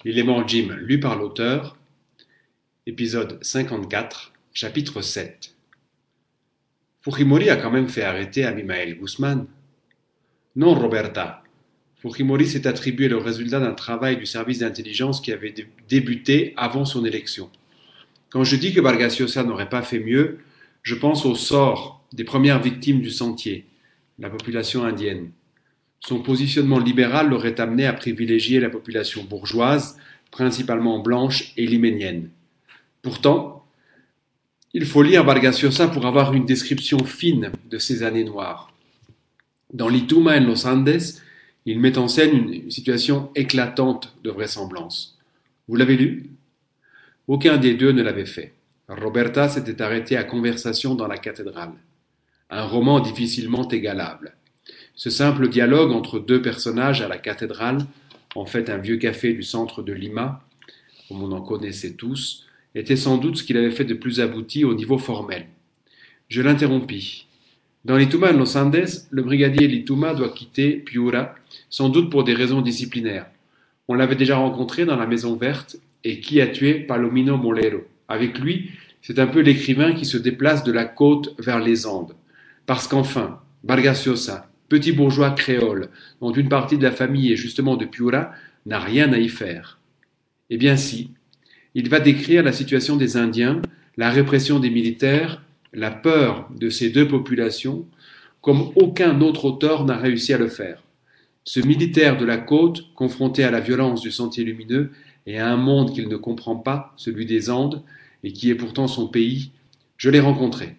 L'élément Jim lu par l'auteur, épisode 54, chapitre 7. Fujimori a quand même fait arrêter Abimael Guzmán. Non, Roberta. Fujimori s'est attribué le résultat d'un travail du service d'intelligence qui avait débuté avant son élection. Quand je dis que Vargas Llosa n'aurait pas fait mieux, je pense au sort des premières victimes du sentier, la population indienne. Son positionnement libéral l'aurait amené à privilégier la population bourgeoise, principalement blanche et liménienne. Pourtant, il faut lire Vargas Llosa pour avoir une description fine de ces années noires. Dans Lituma en los Andes, il met en scène une situation éclatante de vraisemblance. Vous l'avez lu ? Aucun des deux ne l'avait fait. Roberta s'était arrêtée à Conversation dans la cathédrale. Un roman difficilement égalable. Ce simple dialogue entre deux personnages à la cathédrale, en fait un vieux café du centre de Lima, comme on en connaissait tous, était sans doute ce qu'il avait fait de plus abouti au niveau formel. Je l'interrompis. Dans Lituma en los Andes, le brigadier Lituma doit quitter Piura, sans doute pour des raisons disciplinaires. On l'avait déjà rencontré dans la Maison Verte, et qui a tué Palomino Molero. Avec lui, c'est un peu l'écrivain qui se déplace de la côte vers les Andes. Parce qu'enfin, Vargas Llosa, petit bourgeois créole, dont une partie de la famille est justement de Piura, n'a rien à y faire. Eh bien si, il va décrire la situation des Indiens, la répression des militaires, la peur de ces deux populations, comme aucun autre auteur n'a réussi à le faire. Ce militaire de la côte, confronté à la violence du Sentier lumineux et à un monde qu'il ne comprend pas, celui des Andes, et qui est pourtant son pays, je l'ai rencontré.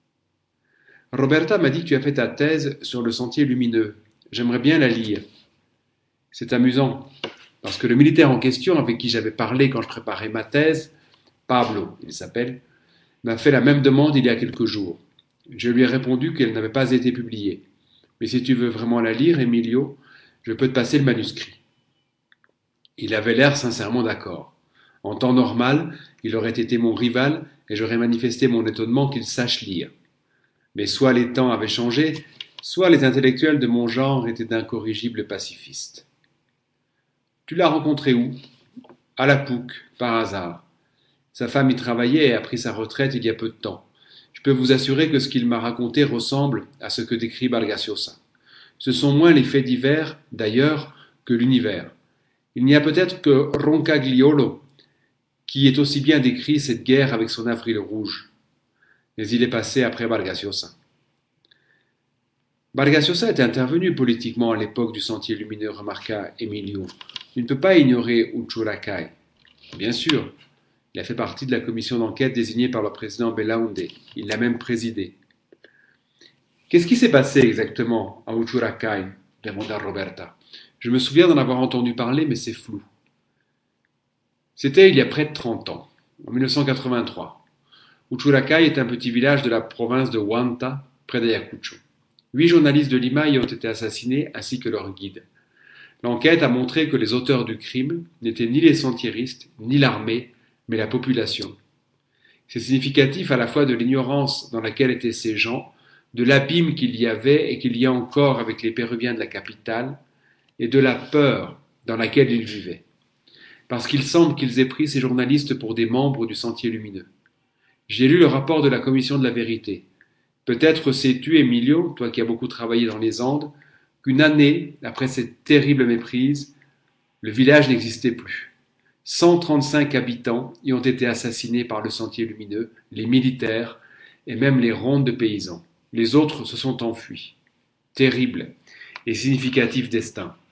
Roberta m'a dit que tu as fait ta thèse sur le Sentier lumineux. J'aimerais bien la lire. C'est amusant, parce que le militaire en question avec qui j'avais parlé quand je préparais ma thèse, Pablo, il s'appelle, m'a fait la même demande il y a quelques jours. Je lui ai répondu qu'elle n'avait pas été publiée. Mais si tu veux vraiment la lire, Emilio, je peux te passer le manuscrit. Il avait l'air sincèrement d'accord. En temps normal, il aurait été mon rival et j'aurais manifesté mon étonnement qu'il sache lire. Mais soit les temps avaient changé, soit les intellectuels de mon genre étaient d'incorrigibles pacifistes. Tu l'as rencontré où ? À la Pouc, par hasard. Sa femme y travaillait et a pris sa retraite il y a peu de temps. Je peux vous assurer que ce qu'il m'a raconté ressemble à ce que décrit Vargas Llosa. Ce sont moins les faits divers, d'ailleurs, que l'univers. Il n'y a peut-être que Roncagliolo qui ait aussi bien décrit cette guerre avec son avril rouge. Mais il est passé après Vargas Llosa. Vargas Llosa est intervenu politiquement à l'époque du Sentier lumineux, remarqua Emilio. Tu ne peux pas ignorer Uchurecai. Bien sûr, il a fait partie de la commission d'enquête désignée par le président Belaúnde. Il l'a même présidée. Qu'est-ce qui s'est passé exactement à Uchurecai ? Demanda Roberta. Je me souviens d'en avoir entendu parler, mais c'est flou. C'était il y a près de 30 ans, en 1983. Uchurecai est un petit village de la province de Huanta, près d'Ayacucho. 8 journalistes de Lima y ont été assassinés, ainsi que leur guide. L'enquête a montré que les auteurs du crime n'étaient ni les sentiéristes, ni l'armée, mais la population. C'est significatif à la fois de l'ignorance dans laquelle étaient ces gens, de l'abîme qu'il y avait et qu'il y a encore avec les Péruviens de la capitale, et de la peur dans laquelle ils vivaient. Parce qu'il semble qu'ils aient pris ces journalistes pour des membres du Sentier lumineux. J'ai lu le rapport de la commission de la vérité. Peut-être sais-tu, Emilio, toi qui as beaucoup travaillé dans les Andes, qu'une année après cette terrible méprise, le village n'existait plus. 135 habitants y ont été assassinés par le Sentier lumineux, les militaires et même les rondes de paysans. Les autres se sont enfuis. Terrible et significatif destin.